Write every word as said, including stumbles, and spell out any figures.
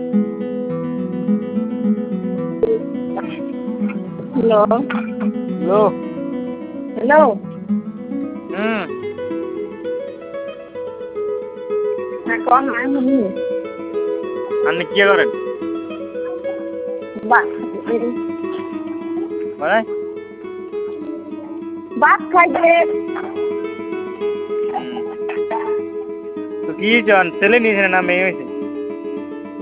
hello hello hello हम्म मैं कौन है मम्मी अन्य क्या करें बात মানে बात खाइए তো কি জন ছেলে নিয়েছে না মেয়ে হয়েছে